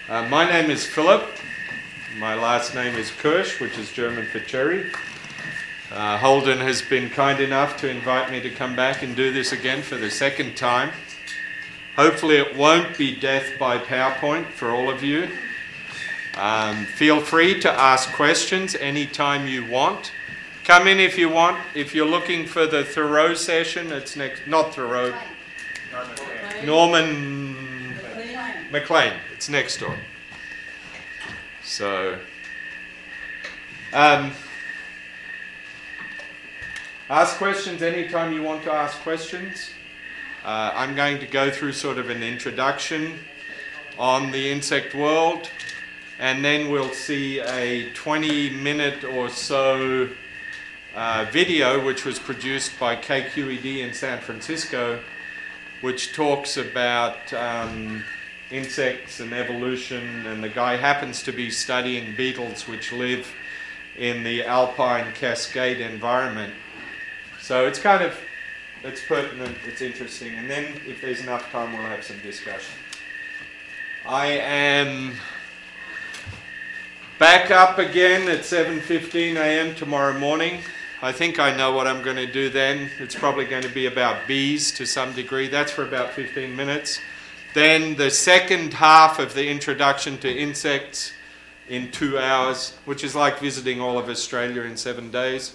My name is Philip. My last name is Kirsch, which is German for cherry. Holden has been kind enough to invite me to come back and do this again for the second time. Hopefully it won't be death by PowerPoint for all of you. Feel free to ask questions anytime you want. Come in if you want. If you're looking for the Thoreau session, it's next, not Thoreau, Norman McLean. It's next door. So, ask questions anytime you want to ask questions. I'm going to go through sort of an introduction on the insect world, and then we'll see a 20-minute or so video which was produced by KQED in San Francisco, which talks about insects and evolution, and the guy happens to be studying beetles which live in the alpine Cascade environment. So it's pertinent, it's interesting, and then if there's enough time we'll have some discussion. I am back up again at 7:15 a.m. tomorrow morning. I think I know what I'm going to do then. It's probably going to be about bees to some degree. That's for about 15 minutes. Then the second half of the introduction to insects in 2 hours, which is like visiting all of Australia in 7 days.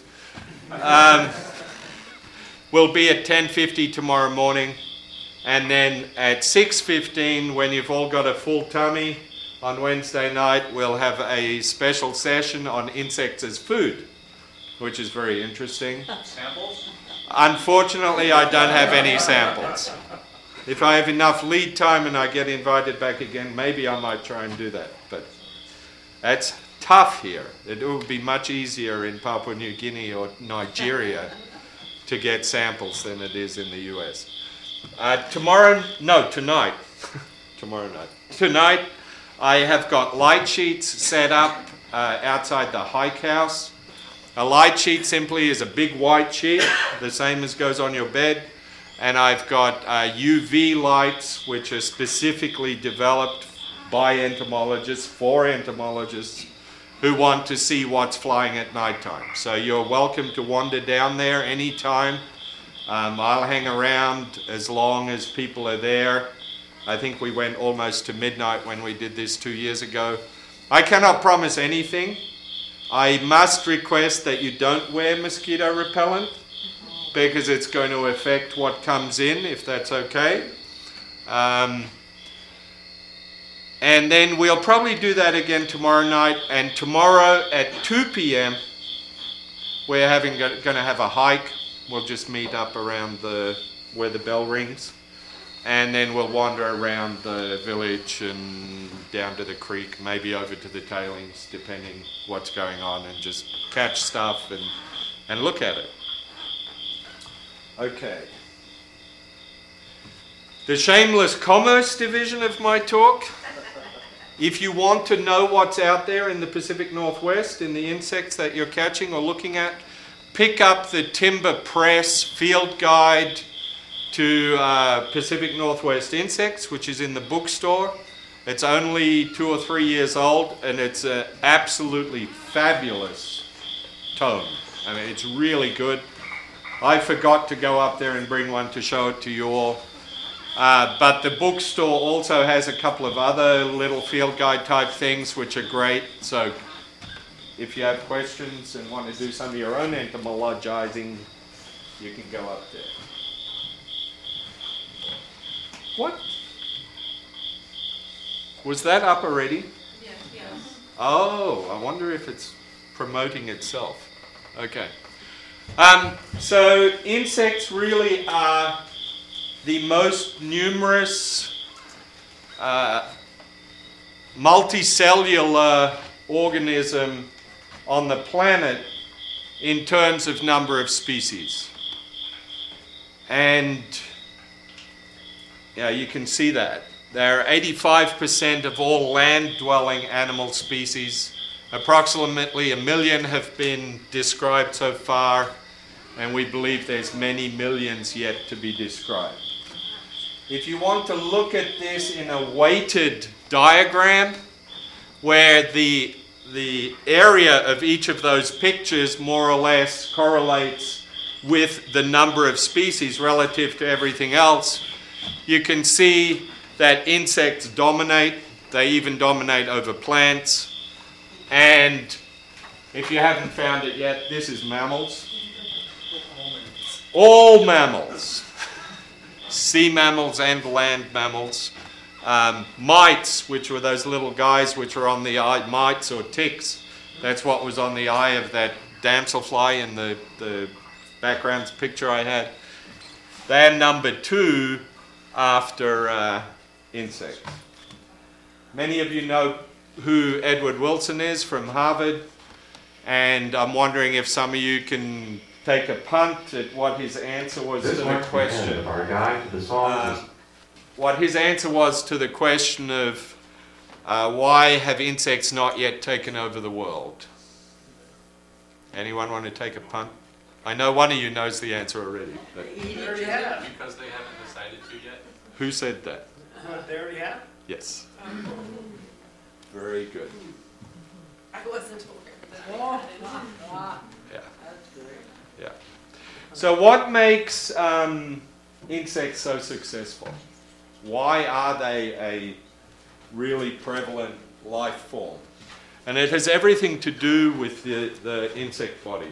Will be at 10:50 tomorrow morning. And then at 6:15, when you've all got a full tummy, on Wednesday night, we'll have a special session on insects as food, which is very interesting. Samples? Unfortunately, I don't have any samples. If I have enough lead time and I get invited back again, maybe I might try and do that. But that's tough here. It would be much easier in Papua New Guinea or Nigeria to get samples than it is in the US. Tonight. Tomorrow night. Tonight, I have got light sheets set up outside the hike house. A light sheet simply is a big white sheet, the same as goes on your bed. And I've got UV lights, which are specifically developed by entomologists, for entomologists who want to see what's flying at nighttime. So you're welcome to wander down there anytime. I'll hang around as long as people are there. I think we went almost to midnight when we did this 2 years ago. I cannot promise anything. I must request that you don't wear mosquito repellent because it's going to affect what comes in, if that's okay. And then we'll probably do that again tomorrow night. And tomorrow at 2 p.m., we're going to have a hike. We'll just meet up around where the bell rings. And then we'll wander around the village and down to the creek, maybe over to the tailings, depending what's going on, and just catch stuff and look at it. Okay. The shameless commerce division of my talk. If you want to know what's out there in the Pacific Northwest, in the insects that you're catching or looking at, pick up the Timber Press Field Guide to Pacific Northwest insects, which is in the bookstore. It's only 2 or 3 years old, and it's an absolutely fabulous tome. I mean, it's really good. I forgot to go up there and bring one to show it to you all. But the bookstore also has a couple of other little field guide type things which are great. So if you have questions and want to do some of your own entomologizing, you can go up there. What? Was that up already? Yes. Oh, I wonder if it's promoting itself. Okay. So insects really are the most numerous multicellular organism on the planet in terms of number of species. And yeah, you can see that. There are 85% of all land-dwelling animal species. Approximately 1 million have been described so far, and we believe there's many millions yet to be described. If you want to look at this in a weighted diagram, where the area of each of those pictures more or less correlates with the number of species relative to everything else, you can see that insects dominate. They even dominate over plants. And if you haven't found it yet, this is mammals. All mammals. Sea mammals and land mammals. Mites, which were those little guys which were on the eye, mites or ticks. That's what was on the eye of that damselfly in the background picture I had. They're number 2 after insects. Many of you know who Edward Wilson is from Harvard, and I'm wondering if some of you can take a punt at what his answer was to the question. Our guide to the songs is what his answer was to the question of why have insects not yet taken over the world? Anyone want to take a punt? I know one of you knows the answer already. But They already have. Because they haven't decided to yet. who said that? They already have? Yes. Very good. I wasn't aware Oh, of that. Yeah. that's great. Yeah. So what makes insects so successful? Why are they a really prevalent life form? And it has everything to do with the insect body.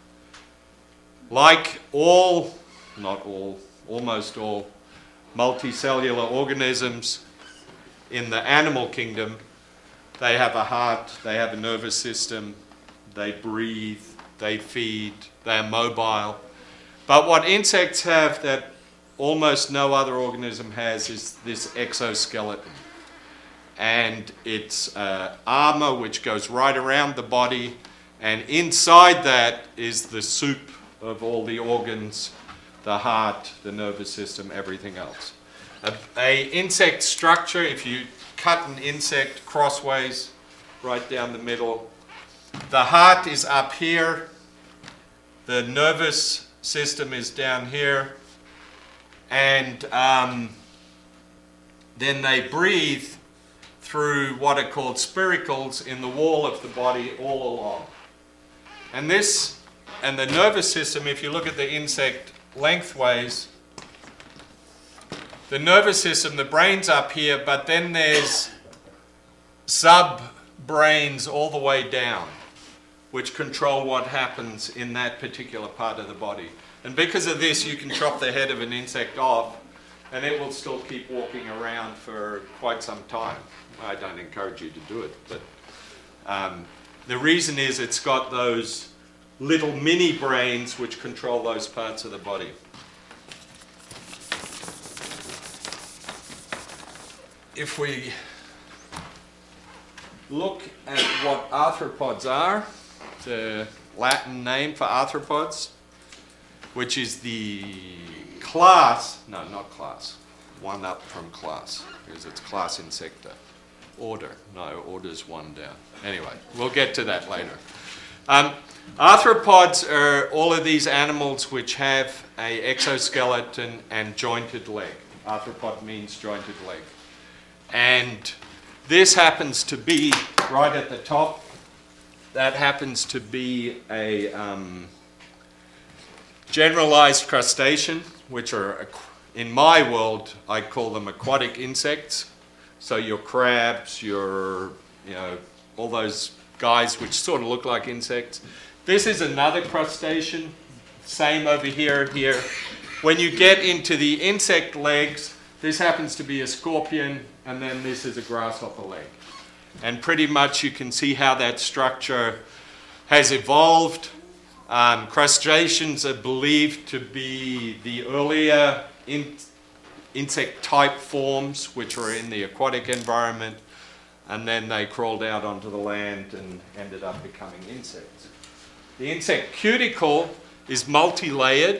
Like all, not all, almost all multicellular organisms in the animal kingdom, they have a heart, they have a nervous system, they breathe, they feed, they are mobile. But what insects have that almost no other organism has is this exoskeleton. And it's armor which goes right around the body, and inside that is the soup of all the organs, the heart, the nervous system, everything else. A insect structure, if you cut an insect crossways right down the middle, the heart is up here, the nervous system is down here, and then they breathe through what are called spiracles in the wall of the body all along. And the nervous system, if you look at the insect lengthways, the nervous system, the brain's up here, but then there's sub-brains all the way down, which control what happens in that particular part of the body. And because of this, you can chop the head of an insect off, and it will still keep walking around for quite some time. I don't encourage you to do it, but the reason is it's got those little mini brains which control those parts of the body. If we look at what arthropods are, the Latin name for arthropods, which is the class, no, not class, one up from class, because it's class Insecta. Order, no, order's one down. Anyway, we'll get to that later. Arthropods are all of these animals which have an exoskeleton and jointed leg. Arthropod means jointed leg. And this happens to be, right at the top, that happens to be a generalized crustacean, which are, in my world, I call them aquatic insects. So your crabs, your, all those guys which sort of look like insects. This is another crustacean, same over here. When you get into the insect legs, this happens to be a scorpion, and then this is a grasshopper leg. And pretty much you can see how that structure has evolved. Crustaceans are believed to be the earlier insect-type forms which were in the aquatic environment, and then they crawled out onto the land and ended up becoming insects. The insect cuticle is multi-layered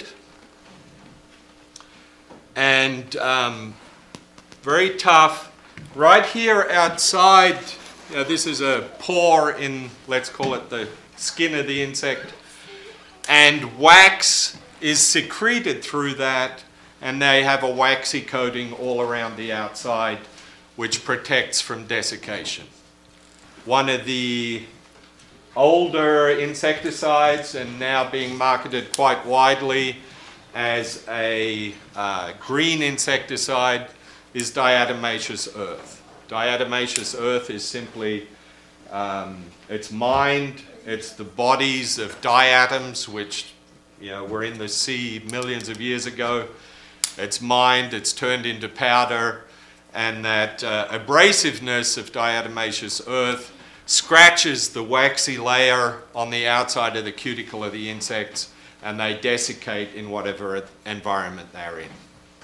and very tough. Right here outside, this is a pore in, let's call it the skin of the insect, and wax is secreted through that, and they have a waxy coating all around the outside which protects from desiccation. one of the older insecticides and now being marketed quite widely as a green insecticide is diatomaceous earth. Diatomaceous earth is simply, it's mined, it's the bodies of diatoms which were in the sea millions of years ago. It's mined, it's turned into powder, and that abrasiveness of diatomaceous earth scratches the waxy layer on the outside of the cuticle of the insects, and they desiccate in whatever environment they're in.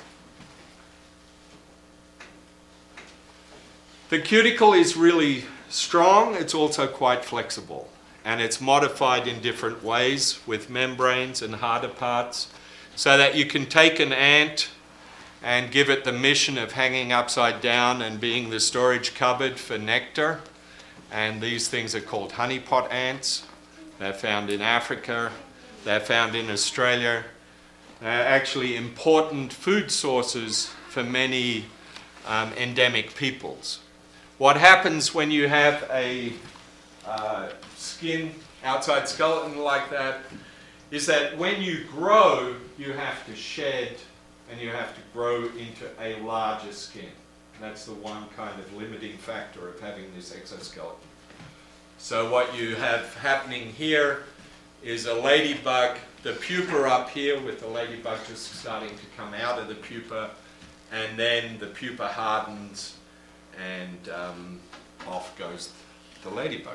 The cuticle is really strong. It's also quite flexible, and it's modified in different ways with membranes and harder parts, so that you can take an ant and give it the mission of hanging upside down and being the storage cupboard for nectar. And these things are called honeypot ants. They're found in Africa. They're found in Australia. They're actually important food sources for many endemic peoples. What happens when you have a skin outside skeleton like that is that when you grow, you have to shed and you have to grow into a larger skin. That's the one kind of limiting factor of having this exoskeleton. So what you have happening here is a ladybug, the pupa up here with the ladybug just starting to come out of the pupa, and then the pupa hardens and off goes the ladybug.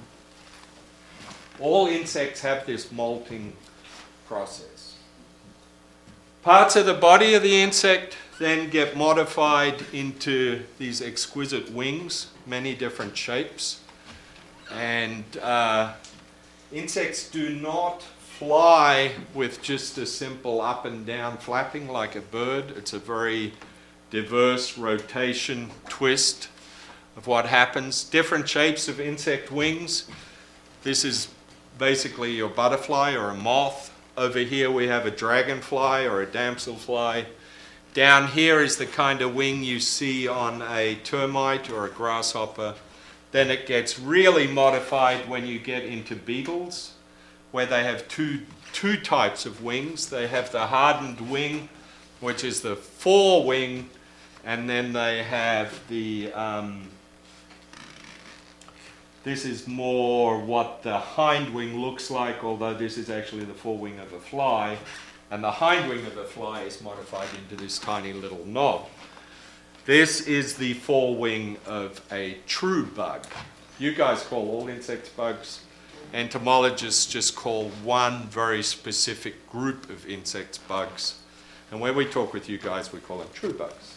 All insects have this molting process. Parts of the body of the insect then get modified into these exquisite wings, many different shapes. And insects do not fly with just a simple up and down flapping like a bird. It's a very diverse rotation, twist of what happens. Different shapes of insect wings. This is basically your butterfly or a moth. Over here we have a dragonfly or a damselfly. Down here is the kind of wing you see on a termite or a grasshopper. Then it gets really modified when you get into beetles, where they have two types of wings. They have the hardened wing, which is the forewing, and then they have the this is more what the hind wing looks like, although this is actually the forewing of a fly. And the hind wing of a fly is modified into this tiny little knob. This is the forewing of a true bug. You guys call all insects bugs. Entomologists just call one very specific group of insects bugs. And when we talk with you guys, we call them true bugs.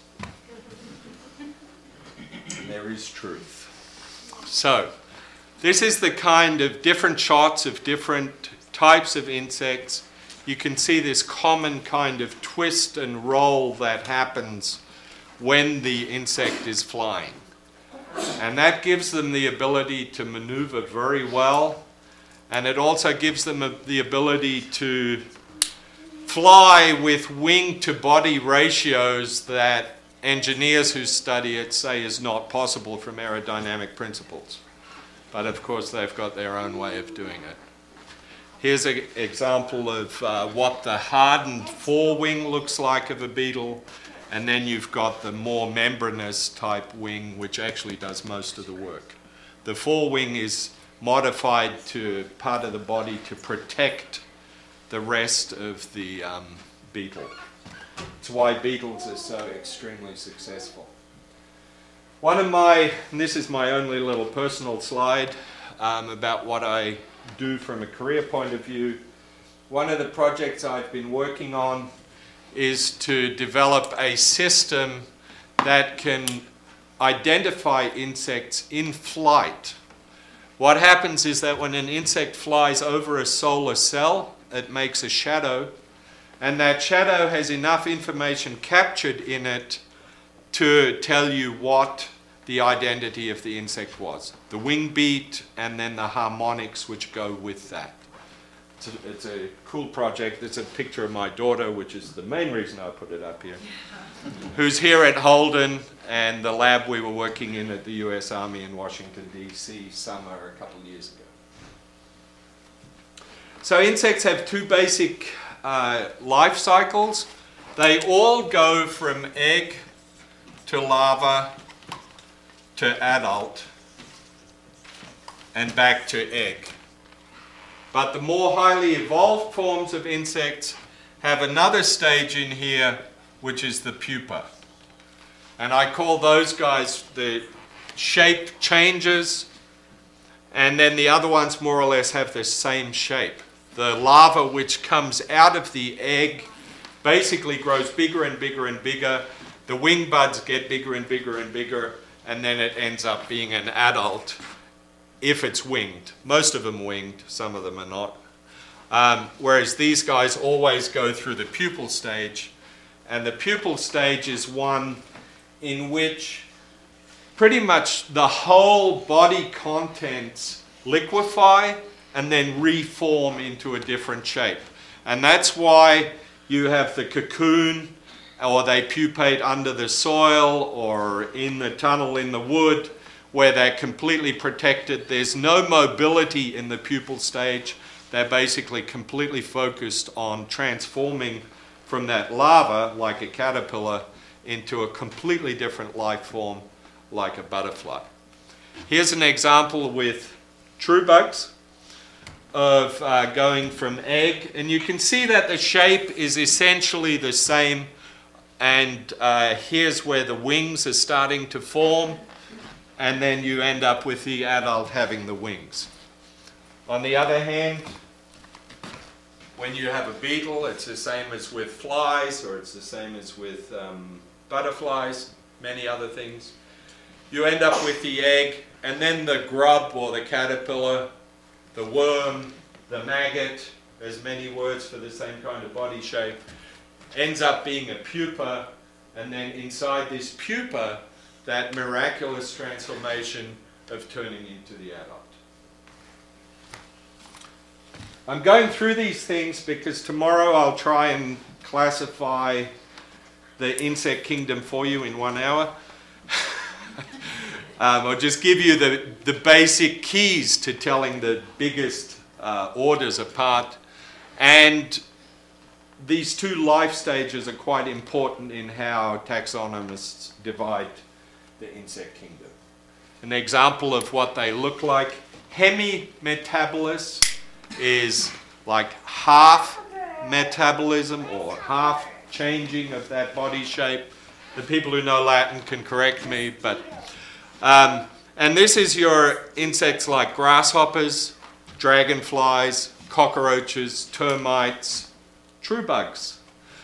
And there is truth. So, this is the kind of different shots of different types of insects. You can see this common kind of twist and roll that happens when the insect is flying. And that gives them the ability to maneuver very well. And it also gives them the ability to fly with wing to body ratios that engineers who study it say is not possible from aerodynamic principles. But of course they've got their own way of doing it. Here's an example of what the hardened forewing looks like of a beetle, and then you've got the more membranous type wing, which actually does most of the work. The forewing is modified to part of the body to protect the rest of the beetle. It's why beetles are so extremely successful. One of my, and this is my only little personal slide about what I do from a career point of view. One of the projects I've been working on is to develop a system that can identify insects in flight. What happens is that when an insect flies over a solar cell, it makes a shadow, and that shadow has enough information captured in it to tell you what the identity of the insect was. The wing beat and then the harmonics which go with that. It's a cool project. It's a picture of my daughter, which is the main reason I put it up here, who's here at Holden and the lab we were working in at the US Army in Washington, D.C. summer a couple of years ago. So insects have two basic life cycles. They all go from egg to larva to adult and back to egg. But the more highly evolved forms of insects have another stage in here, which is the pupa. And I call those guys the shape changes, and then the other ones more or less have the same shape. The larva, which comes out of the egg, basically grows bigger and bigger and bigger. The wing buds get bigger and bigger and bigger, and then it ends up being an adult if it's winged. Most of them winged, some of them are not. Whereas these guys always go through the pupal stage, and the pupal stage is one in which pretty much the whole body contents liquefy and then reform into a different shape. And that's why you have the cocoon, or they pupate under the soil or in the tunnel in the wood, where they're completely protected. There's no mobility in the pupal stage. They're basically completely focused on transforming from that larva, like a caterpillar, into a completely different life form, like a butterfly. Here's an example with true bugs of going from egg, and you can see that the shape is essentially the same, and here's where the wings are starting to form, and then you end up with the adult having the wings. On the other hand, when you have a beetle, it's the same as with flies, or it's the same as with butterflies, many other things. You end up with the egg, and then the grub or the caterpillar, the worm, the maggot, there's many words for the same kind of body shape, ends up being a pupa, and then inside this pupa, that miraculous transformation of turning into the adult. I'm going through these things because tomorrow I'll try and classify the insect kingdom for you in 1 hour. I'll just give you the basic keys to telling the biggest orders apart. And these two life stages are quite important in how taxonomists divide the insect kingdom. An example of what they look like: hemimetabolous is like half metabolism or half changing of that body shape. The people who know Latin can correct me, but and this is your insects like grasshoppers, dragonflies, cockroaches, termites, true bugs.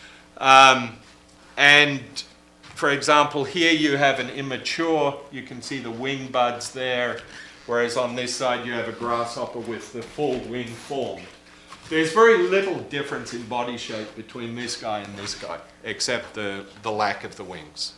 And for example, here you have an immature, you can see the wing buds there, whereas on this side you have a grasshopper with the full wing formed. There's very little difference in body shape between this guy and this guy, except the lack of the wings.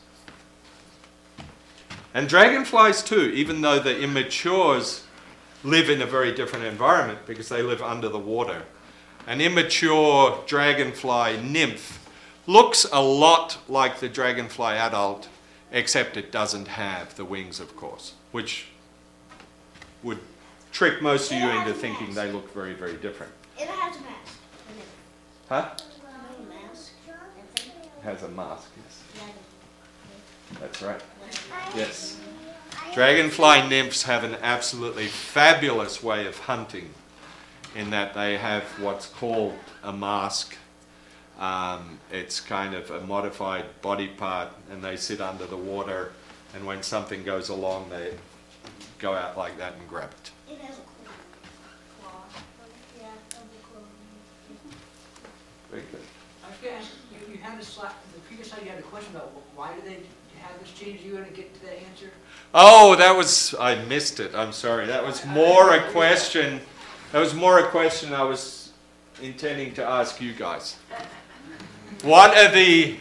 And dragonflies too, even though the immatures live in a very different environment because they live under the water. An immature dragonfly nymph looks a lot like the dragonfly adult, except it doesn't have the wings, of course, which would trick most of you into thinking they look very, very different. It has a mask. Huh? No mask. It has a mask, yes. That's right. Yes. Dragonfly nymphs have an absolutely fabulous way of hunting in that they have what's called a mask. It's kind of a modified body part, and they sit under the water, and when something goes along, they go out like that and grab it. It has a claw. Yeah, double claw. Very good. I was gonna ask, you had a slide, the previous slide you had a question about why do they have this change? Are you gonna get to that answer? Oh, I missed it. I'm sorry. That was more a question. That was more a question I was intending to ask you guys. What are the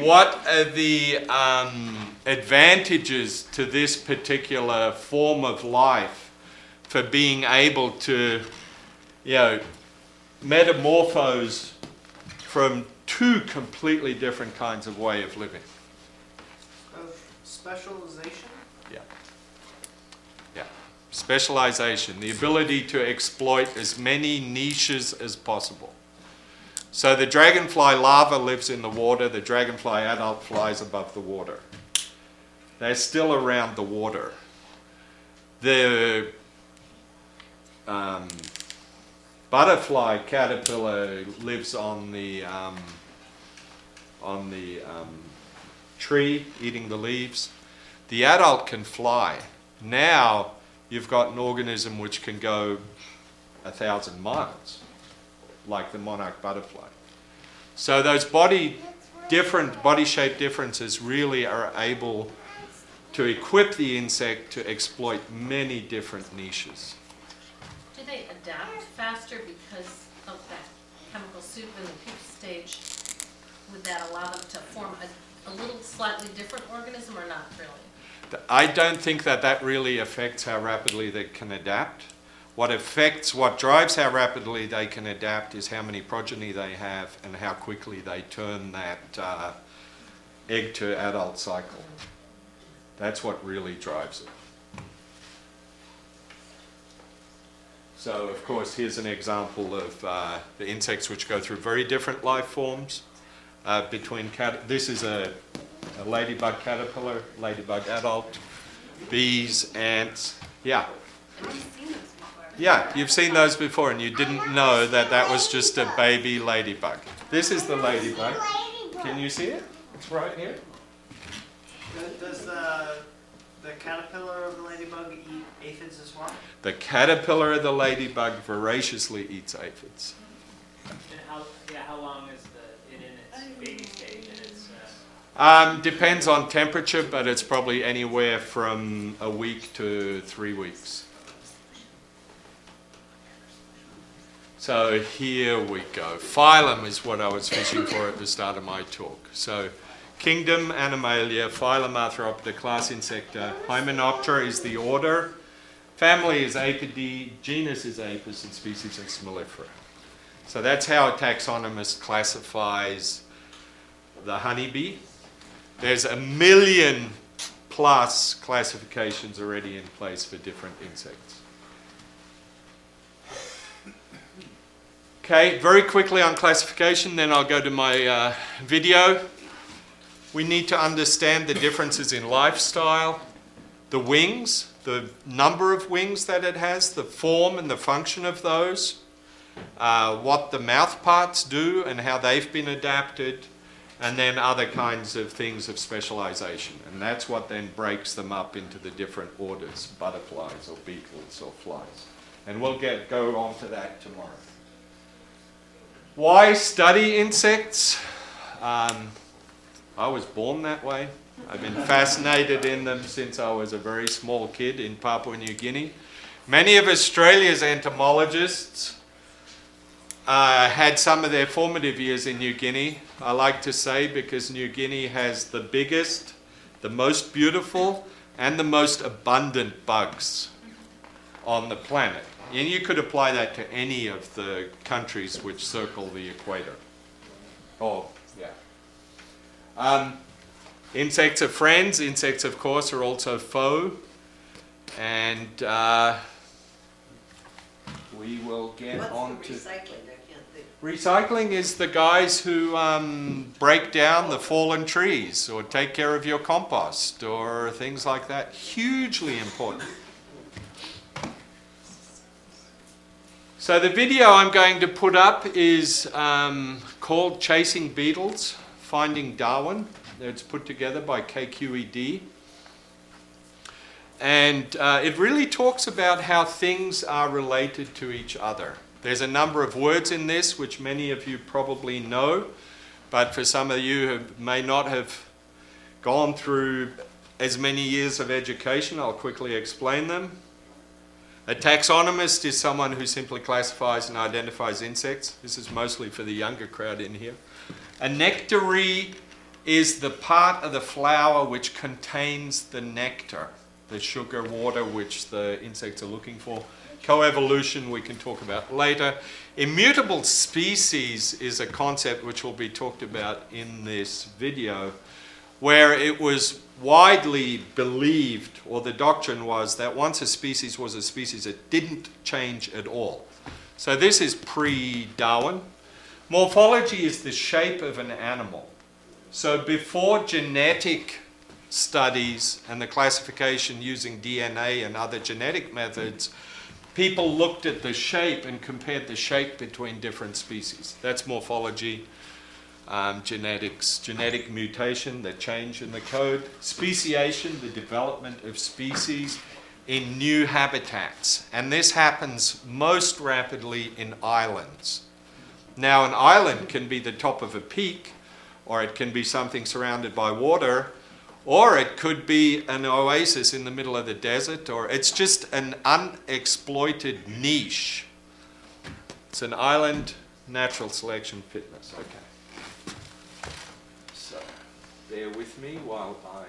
advantages to this particular form of life for being able to, metamorphose from two completely different kinds of way of living. Of specialization? Yeah. Specialization, the ability to exploit as many niches as possible. So the dragonfly larva lives in the water, the dragonfly adult flies above the water. They're still around the water. The butterfly caterpillar lives on the tree, eating the leaves. The adult can fly. Now you've got an organism which can go 1,000 miles, like the monarch butterfly. So those body shape differences really are able to equip the insect to exploit many different niches. Do they adapt faster because of that chemical soup in the pupa stage? Would that allow them to form a little slightly different organism or not really? I don't think that really affects how rapidly they can adapt. What drives how rapidly they can adapt is how many progeny they have and how quickly they turn that egg to adult cycle. That's what really drives it. So, of course, here's an example of the insects which go through very different life forms. This is a ladybug caterpillar, ladybug adult, bees, ants. Yeah. I've seen those before. Yeah, you've seen those before and you didn't know that was just a baby ladybug. This is the ladybug. Can you see it? It's right here. Does the caterpillar of the ladybug eat aphids as well? The caterpillar of the ladybug voraciously eats aphids. And how long is it in its baby stage? And it's Depends on temperature, but it's probably anywhere from a week to 3 weeks. So here we go. Phylum is what I was fishing for at the start of my talk. So kingdom, Animalia, phylum, Arthroptera, class Insecta, Hymenoptera is the order, family is Apidae, genus is Apis, and species is Mellifera. So that's how a taxonomist classifies the honeybee. There's 1 million plus classifications already in place for different insects. Okay, very quickly on classification, then I'll go to my video. We need to understand the differences in lifestyle, the wings, the number of wings that it has, the form and the function of those, what the mouth parts do and how they've been adapted, and then other kinds of things of specialization. And that's what then breaks them up into the different orders, butterflies or beetles or flies. And we'll go on to that tomorrow. Why study insects? I was born that way. I've been fascinated in them since I was a very small kid in Papua New Guinea. Many of Australia's entomologists had some of their formative years in New Guinea, I like to say, because New Guinea has the biggest, the most beautiful, and the most abundant bugs on the planet. And you could apply that to any of the countries which circle the equator. Oh, yeah. Insects are friends. Insects, of course, are also foe. And we will get on to... Recycling? I can't think. Recycling is the guys who break down the fallen trees or take care of your compost or things like that. Hugely important. So the video I'm going to put up is called Chasing Beetles, Finding Darwin. It's put together by KQED. And it really talks about how things are related to each other. There's a number of words in this which many of you probably know, but for some of you who may not have gone through as many years of education, I'll quickly explain them. A taxonomist is someone who simply classifies and identifies insects. This is mostly for the younger crowd in here. A nectary is the part of the flower which contains the nectar. the sugar water which the insects are looking for. Coevolution we can talk about later. Immutable species is a concept which will be talked about in this video, where it was widely believed, or the doctrine was, that once a species was a species, it didn't change at all. So this is pre-Darwin. Morphology is the shape of an animal. So before genetic studies and the classification using DNA and other genetic methods, people looked at the shape and compared the shape between different species. That's morphology. Genetics, genetic mutation, the change in the code. Speciation, the development of species in new habitats. And this happens most rapidly in islands. Now, an island can be the top of a peak, or it can be something surrounded by water, or it could be an oasis in the middle of the desert, or it's just an unexploited niche. It's an island, natural selection, fitness. Okay. So, bear with me while I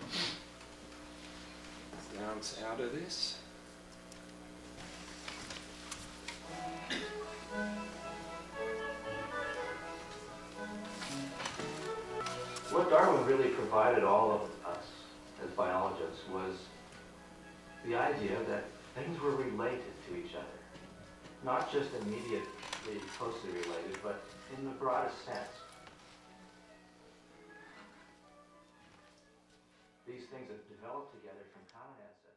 bounce out of this. What Darwin really provided all of us as biologists was the idea that things were related to each other. Not just immediately closely related, but in the broadest sense. These things have developed together from common ancestors.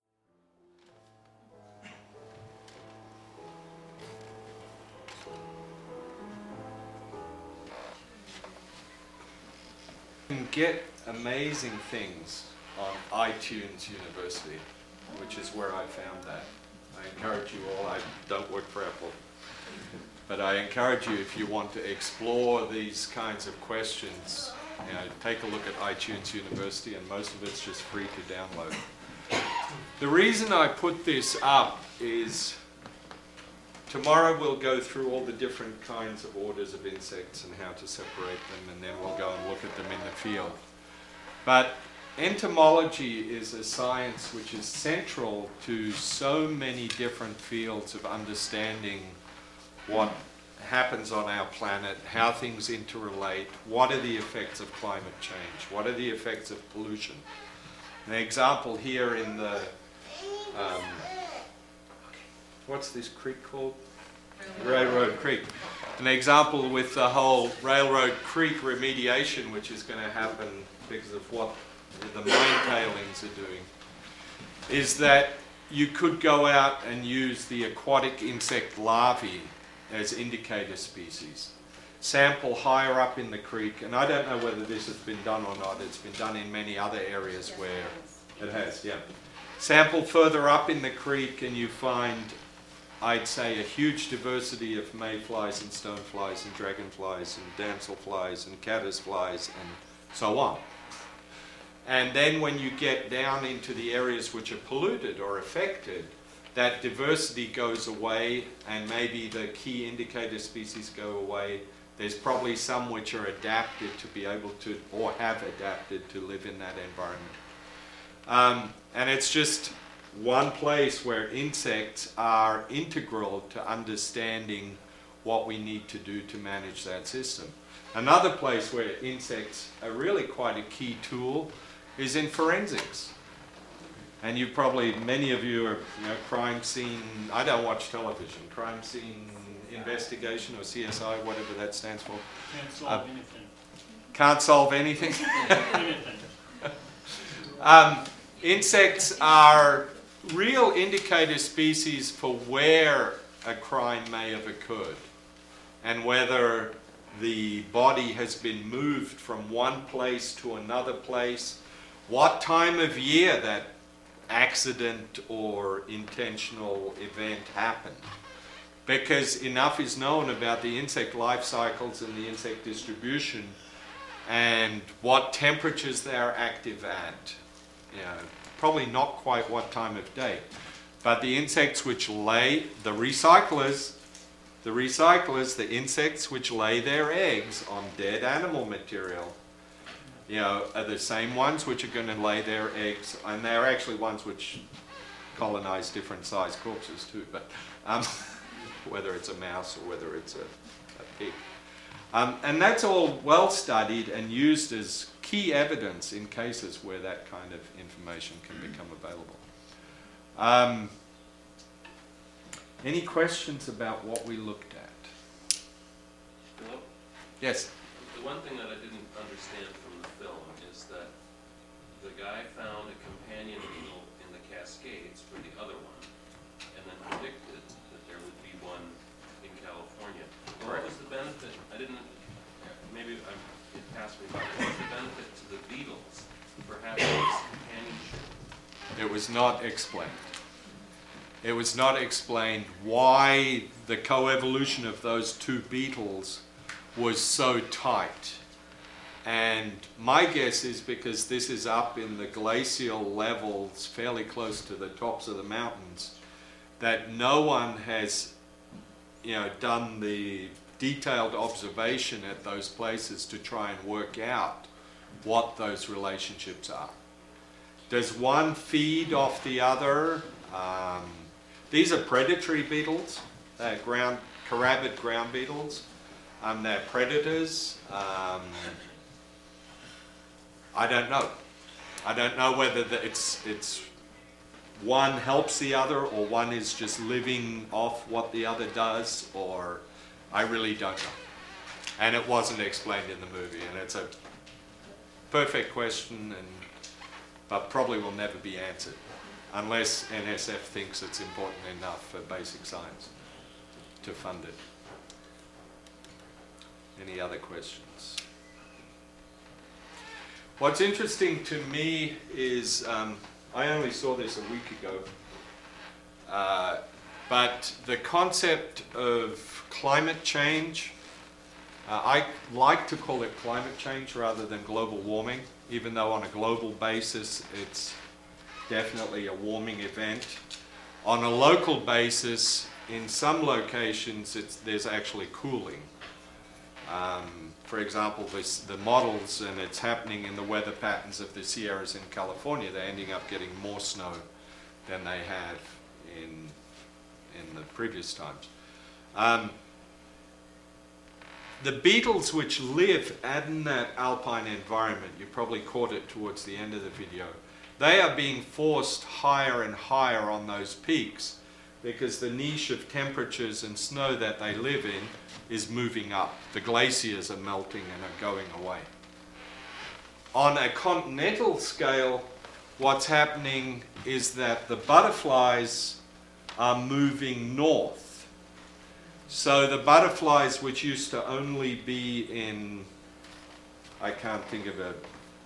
You can get amazing things on iTunes University, which is where I found that. I encourage you all, I don't work for Apple, but I encourage you, if you want to explore these kinds of questions, take a look at iTunes University, and most of it's just free to download. The reason I put this up is tomorrow we'll go through all the different kinds of orders of insects and how to separate them, and then we'll go and look at them in the field. But entomology is a science which is central to so many different fields of understanding what happens on our planet, how things interrelate, what are the effects of climate change, what are the effects of pollution. An example here in the, what's this creek called? Railroad Creek. An example with the whole Railroad Creek remediation, which is going to happen because of what the mine tailings are doing, is that you could go out and use the aquatic insect larvae as indicator species. Sample higher up in the creek, and I don't know whether this has been done or not. It's been done in many other areas where it has, yeah. Sample further up in the creek and you find, I'd say, a huge diversity of mayflies and stoneflies and dragonflies and damselflies and caddisflies and so on. And then when you get down into the areas which are polluted or affected, that diversity goes away and maybe the key indicator species go away. There's probably some which are adapted to be able to, or have adapted to live in that environment. And it's just one place where insects are integral to understanding what we need to do to manage that system. Another place where insects are really quite a key tool is in forensics. And you probably, many of you are, crime scene, I don't watch television, crime scene investigation or CSI, whatever that stands for. Can't solve anything. Can't solve anything? Anything. Insects are real indicator species for where a crime may have occurred and whether the body has been moved from one place to another place, what time of year that accident or intentional event happened. Because enough is known about the insect life cycles and the insect distribution and what temperatures they are active at. Probably not quite what time of day. But the insects which lay, the recyclers, the insects which lay their eggs on dead animal material, are the same ones which are going to lay their eggs, and they're actually ones which colonize different sized corpses too, but whether it's a mouse or whether it's a pig. And that's all well studied and used as key evidence in cases where that kind of information can become available. Any questions about what we looked at? Hello? Yes? The one thing that I didn't understand from the film is that the guy found a companion beetle in the Cascades for the other one, and then predicted that there would be one in California. What was the benefit? I didn't, maybe it passed me by. What was the benefit to the beetles for having this companionship? It was not explained. It was not explained why the coevolution of those two beetles was so tight. And my guess is because this is up in the glacial levels, fairly close to the tops of the mountains, that no one has, done the detailed observation at those places to try and work out what those relationships are. Does one feed off the other? These are predatory beetles, they're carabid ground beetles. They're predators. I don't know. I don't know whether it's one helps the other or one is just living off what the other does, or I really don't know. And it wasn't explained in the movie, and it's a perfect question, but probably will never be answered unless NSF thinks it's important enough for basic science to fund it. Any other questions? What's interesting to me is, I only saw this a week ago, but the concept of climate change, I like to call it climate change rather than global warming, even though on a global basis it's definitely a warming event. On a local basis, in some locations there's actually cooling. For example, the models, and it's happening in the weather patterns of the Sierras in California, they're ending up getting more snow than they have in the previous times. The beetles which live in that alpine environment, you probably caught it towards the end of the video, they are being forced higher and higher on those peaks because the niche of temperatures and snow that they live in is moving up. The glaciers are melting and are going away. On a continental scale, what's happening is that the butterflies are moving north. So the butterflies which used to only be in, I can't think of a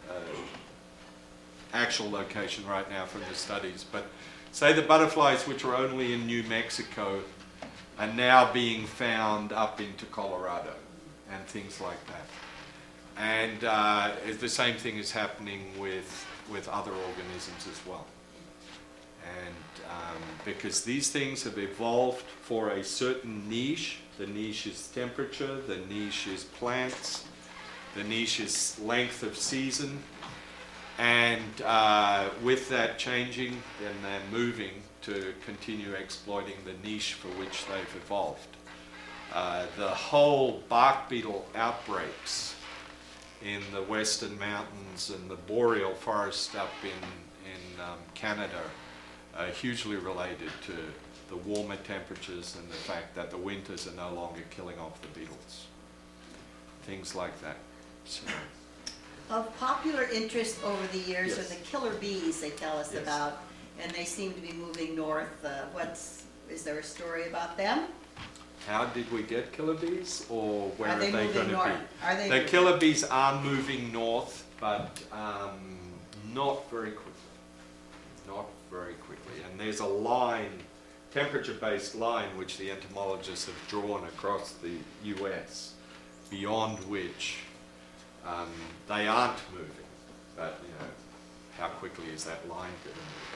actual location right now from the studies, but say the butterflies which were only in New Mexico are now being found up into Colorado and things like that. And the same thing is happening with other organisms as well. And because these things have evolved for a certain niche, the niche is temperature, the niche is plants, the niche is length of season, and with that changing, then they're moving to continue exploiting the niche for which they've evolved. The whole bark beetle outbreaks in the western mountains and the boreal forest up in Canada are hugely related to the warmer temperatures and the fact that the winters are no longer killing off the beetles. Things like that. So. Of popular interest over the years are Yes. the killer bees they tell us Yes. about, and they seem to be moving north. Is there a story about them? How did we get killer bees, or where Are they going moving to north? be? Are they The killer bees are moving north, but not very quickly. Not very quickly. And there's a line, temperature-based line, which the entomologists have drawn across the US, beyond which they aren't moving. But, how quickly is that line going to move?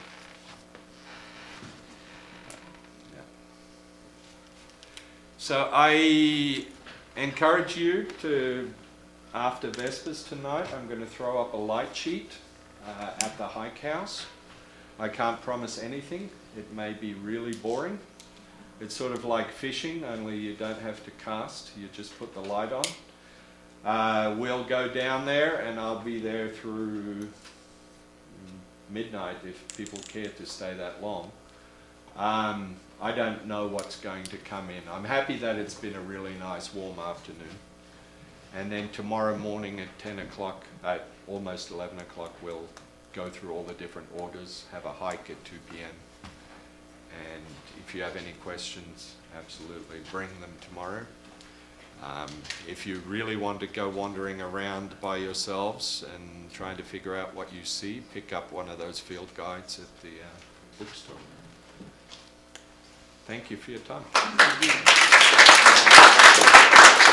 Yeah. So I encourage you to after Vespers tonight, I'm going to throw up a light sheet at the hike house. I can't promise anything. It may be really boring. It's sort of like fishing, only you don't have to cast. You just put the light on. We'll go down there, and I'll be there through midnight if people care to stay that long. I don't know what's going to come in. I'm happy that it's been a really nice warm afternoon. And then tomorrow morning at 10 o'clock, at almost 11 o'clock, we'll go through all the different orders, have a hike at 2 p.m. And if you have any questions, absolutely bring them tomorrow. If you really want to go wandering around by yourselves and trying to figure out what you see, pick up one of those field guides at the bookstore. Thank you for your time.